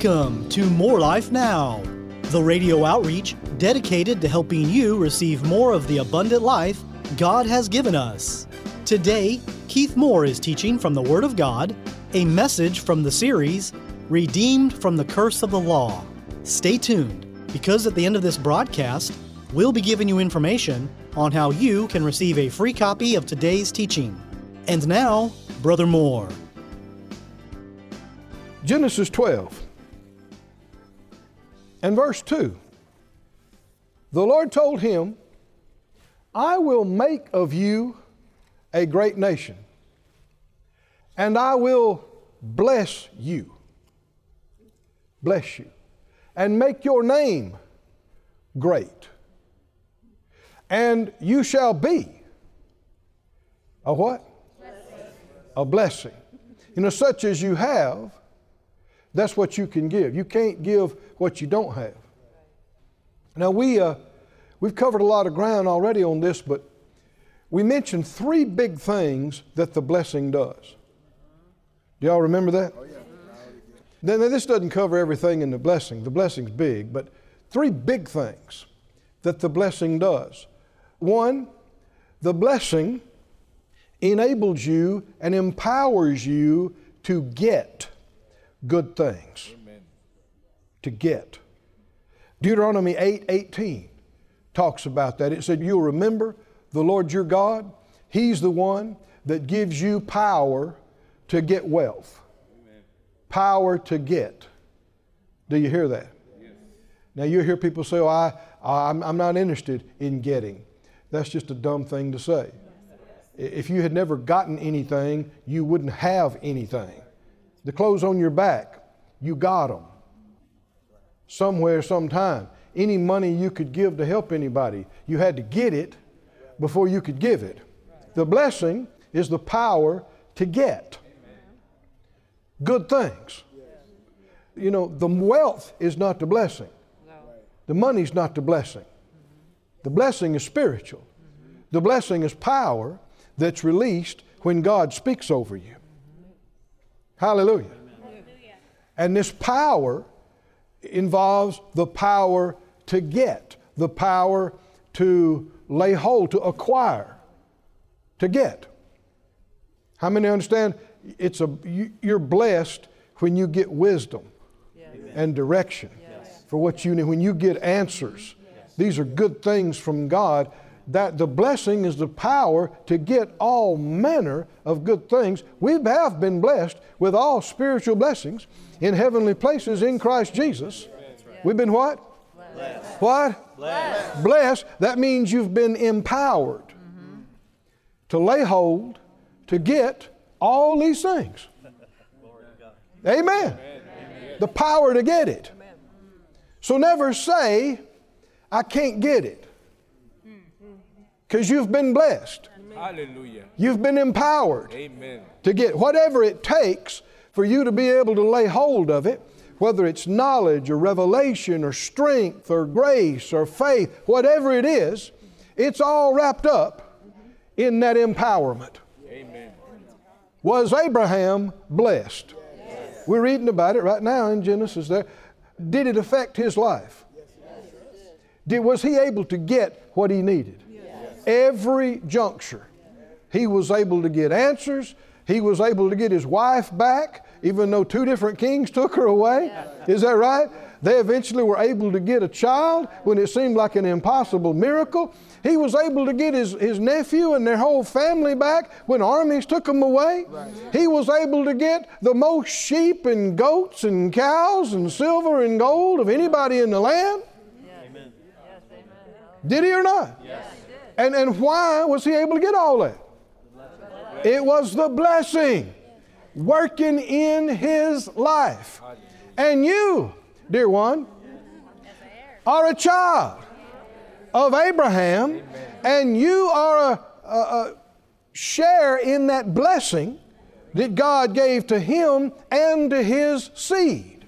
Welcome to More Life Now, the radio outreach dedicated to helping you receive more of the abundant life God has given us. Today, Keith Moore is teaching from the Word of God, a message from the series, Redeemed from the Curse of the Law. Stay tuned, because at the end of this broadcast, we'll be giving you information on how you can receive a free copy of today's teaching. And now, Brother Moore. Genesis 12 and verse 2. The Lord told him, I will make of you a great nation, and I will bless you, and make your name great. And you shall be a what? A blessing. You know, such as you have, that's what you can give. You can't give what you don't have. Now we've covered a lot of ground already on this, but we mentioned three big things that the blessing does. Do y'all remember that? Oh, yeah. Now this doesn't cover everything in the blessing. The blessing's big, but three big things that the blessing does. One, the blessing enables you and empowers you to get good things. Amen. To get. Deuteronomy 8:18 talks about that. It said, you'll remember the Lord your God. He's the one that gives you power to get wealth. Amen. Power to get. Do you hear that? Yes. Now you hear people say, oh, I'm not interested in getting. That's just a dumb thing to say. If you had never gotten anything, you wouldn't have anything. The clothes on your back, you got them. Somewhere, sometime. Any money you could give to help anybody, you had to get it before you could give it. The blessing is the power to get good things. You know, the wealth is not the blessing. The money's not the blessing. The blessing is spiritual. The blessing is power that's released when God speaks over you. Hallelujah. Hallelujah. And this power involves the power to get, the power to lay hold, to acquire, to get. How many understand you're blessed when you get wisdom and direction for what you need, when you get answers. These are good things from God. That the blessing is the power to get all manner of good things. We have been blessed with all spiritual blessings in heavenly places in Christ Jesus. We've been what? Blessed. What? Blessed. Blessed. That means you've been empowered to lay hold, to get all these things. Amen. The power to get it. So never say, I can't get it. Because you've been blessed. Hallelujah. You've been empowered. Amen. To get whatever it takes for you to be able to lay hold of it, whether it's knowledge or revelation or strength or grace or faith, whatever it is, it's all wrapped up in that empowerment. Amen. Was Abraham blessed? Yes. We're reading about it right now in Genesis there. Did it affect his life? Was he able to get what he needed? Every juncture, he was able to get answers. He was able to get his wife back, even though two different kings took her away. Is that right? They eventually were able to get a child when it seemed like an impossible miracle. He was able to get his nephew and their whole family back when armies took them away. He was able to get the most sheep and goats and cows and silver and gold of anybody in the land. Amen. Did he or not? Yes. And why was he able to get all that? It was the blessing working in his life. And you, dear one, are a child of Abraham, and you are a share in that blessing that God gave to him and to his seed.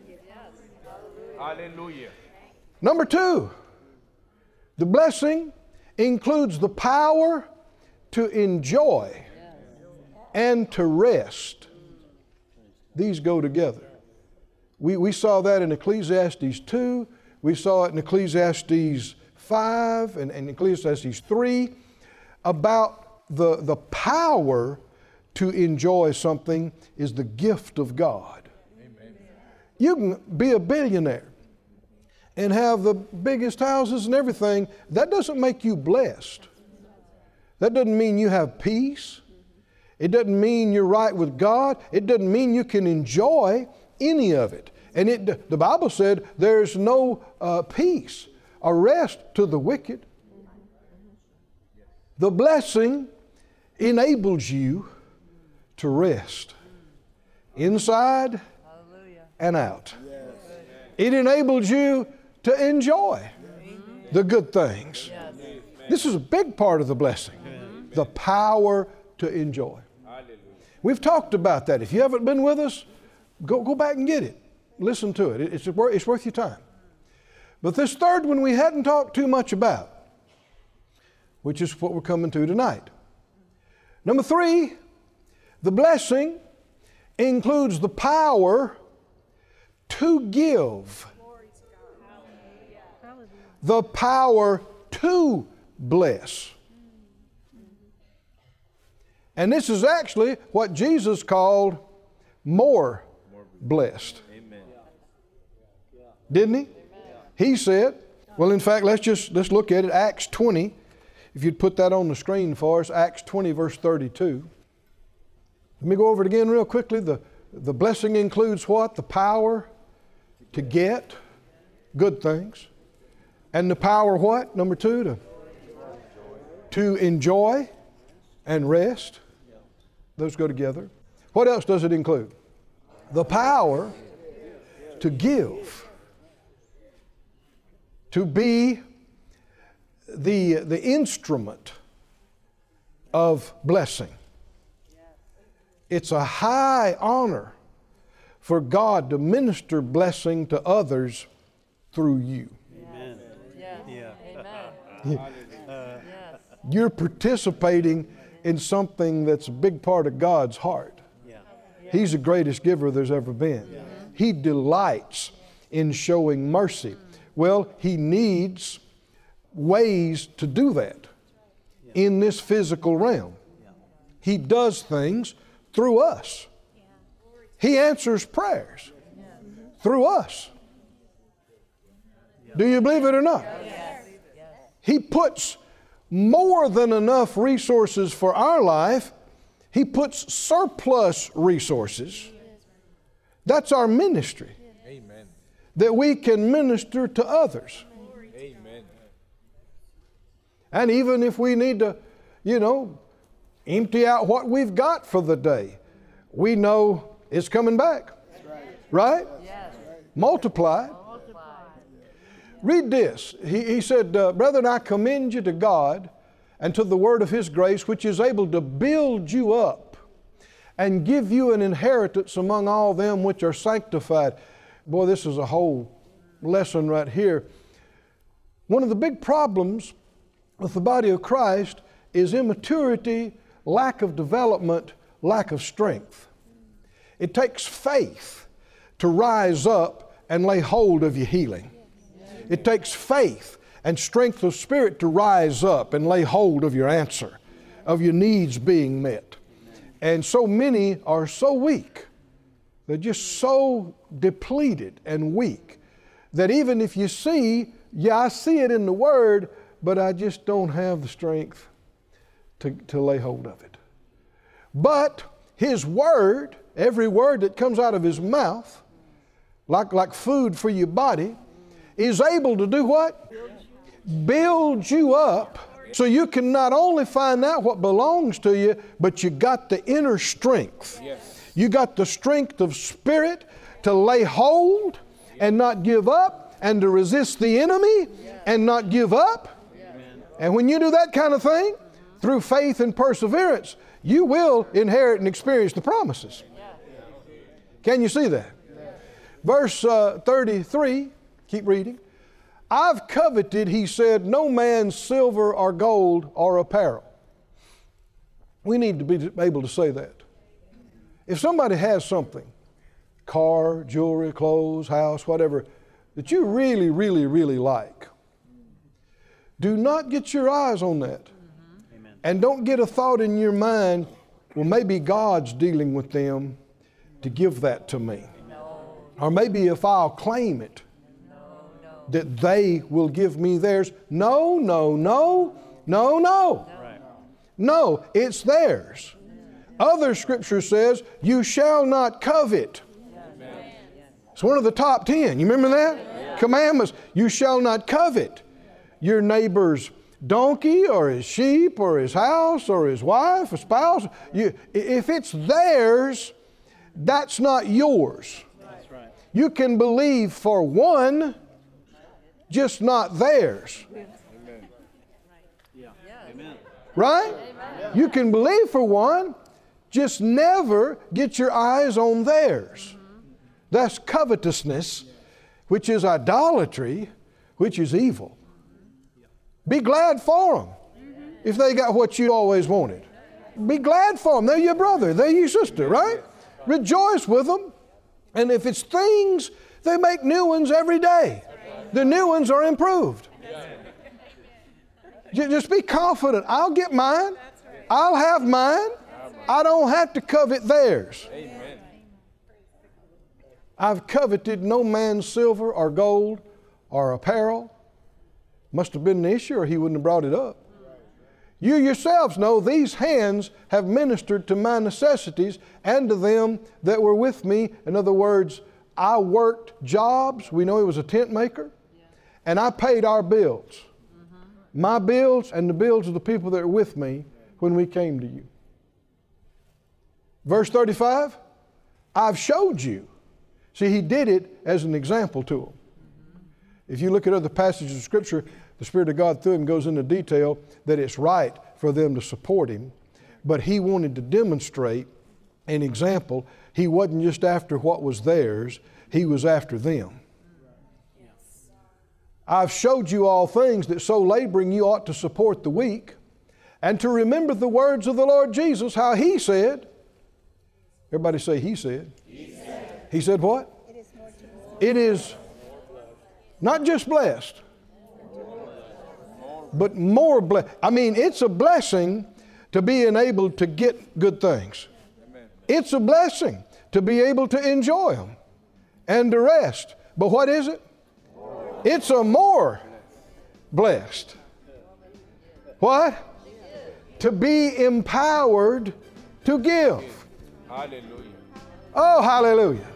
Hallelujah. Number two, the blessing includes the power to enjoy and to rest. These go together. We saw that in Ecclesiastes 2. We saw it in Ecclesiastes 5 and Ecclesiastes 3 about the power to enjoy something is the gift of God. Amen. You can be a billionaire and have the biggest houses and everything. That doesn't make you blessed. That doesn't mean you have peace. It doesn't mean you're right with God. It doesn't mean you can enjoy any of it. And the Bible said there's no peace or rest to the wicked. The blessing enables you to rest inside and out. It enables you to enjoy the good things. This is a big part of the blessing, the power to enjoy. We've talked about that. If you haven't been with us, go back and get it. Listen to it. It's worth your time. But this third one we hadn't talked too much about, which is what we're coming to tonight. Number 3, the blessing includes the power to give. The power to bless. And this is actually what Jesus called more blessed. Didn't he? He said, well, in fact, let's look at it. Acts 20. If you'd put that on the screen for us, Acts 20, verse 32. Let me go over it again real quickly. The blessing includes what? The power to get good things. And the power what? Number 2, to enjoy and rest. Those go together. What else does it include? The power to give. To be the instrument of blessing. It's a high honor for God to minister blessing to others through you. Amen. Yeah. Amen. You're participating in something that's a big part of God's heart. He's the greatest giver there's ever been. He delights in showing mercy. Well, He needs ways to do that in this physical realm. He does things through us. He answers prayers through us. Do you believe it or not? He puts more than enough resources for our life. He puts surplus resources. That's our ministry. Amen. That we can minister to others. Amen. And even if we need to, empty out what we've got for the day, we know it's coming back. Right? Yes. Multiplied. Read this. He said, brethren, I commend you to God and to the word of His grace, which is able to build you up and give you an inheritance among all them which are sanctified. Boy, this is a whole lesson right here. One of the big problems with the body of Christ is immaturity, lack of development, lack of strength. It takes faith to rise up and lay hold of your healing. It takes faith and strength of spirit to rise up and lay hold of your answer, of your needs being met. And so many are so weak. They're just so depleted and weak that even if you see, I see it in the Word, but I just don't have the strength to lay hold of it. But His Word, every word that comes out of His mouth, like food for your body, is able to do what? Build you up so you can not only find out what belongs to you, but you got the inner strength. Yes. You got the strength of spirit to lay hold and not give up, and to resist the enemy and not give up. And when you do that kind of thing, through faith and perseverance, you will inherit and experience the promises. Can you see that? Verse 33, keep reading. I've coveted, he said, no man's silver or gold or apparel. We need to be able to say that. If somebody has something, car, jewelry, clothes, house, whatever, that you really, really, really like. Do not get your eyes on that. Amen. And don't get a thought in your mind, well, maybe God's dealing with them to give that to me. Or maybe if I'll claim it, that they will give me theirs. No, no, no, no, no. Right. No, it's theirs. Other scripture says, you shall not covet. It's one of the top 10. You remember that? Commandments. You shall not covet your neighbor's donkey or his sheep or his house or his wife or spouse. If it's theirs, that's not yours. That's right. You can believe for one, just not theirs. Yeah. Amen. Right? You can believe for one, just never get your eyes on theirs. That's covetousness, which is idolatry, which is evil. Be glad for them if they got what you always wanted. Be glad for them. They're your brother. They're your sister, right? Rejoice with them. And if it's things, they make new ones every day. The new ones are improved. Just be confident. I'll get mine. I'll have mine. I don't have to covet theirs. I've coveted no man's silver or gold or apparel. Must have been an issue or he wouldn't have brought it up. You yourselves know these hands have ministered to my necessities and to them that were with me. In other words, I worked jobs. We know he was a tent maker. And I paid our bills. My bills and the bills of the people that were with me when we came to you. Verse 35, I've showed you. See, he did it as an example to them. If you look at other passages of Scripture, the Spirit of God through him goes into detail that it's right for them to support him. But he wanted to demonstrate an example. He wasn't just after what was theirs, he was after them. I've showed you all things that so laboring you ought to support the weak and to remember the words of the Lord Jesus, how he said, everybody say he said. He said what? It is not just blessed, but more blessed. I mean, it's a blessing to be enabled to get good things. It's a blessing to be able to enjoy them and to rest. But what is it? It's a more blessed. What? To be empowered to give. Hallelujah. Oh, hallelujah.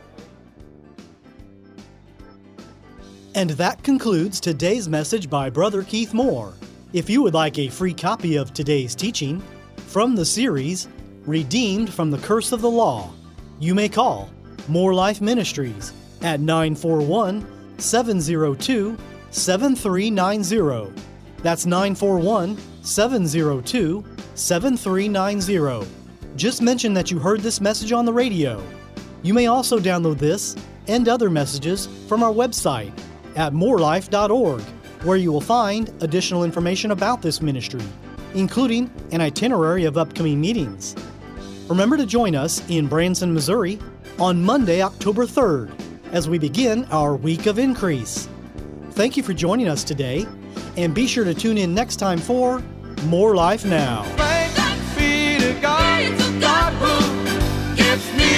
And that concludes today's message by Brother Keith Moore. If you would like a free copy of today's teaching from the series, Redeemed from the Curse of the Law, you may call More Life Ministries at 941-702-7390. That's 941-702-7390. Just mention that you heard this message on the radio. You may also download this and other messages from our website at morelife.org, where you will find additional information about this ministry, including an itinerary of upcoming meetings. Remember to join us in Branson, Missouri on Monday, October 3rd, as we begin our Week of Increase. Thank you for joining us today, and be sure to tune in next time for More Life Now. Thanks be to God, God who gives me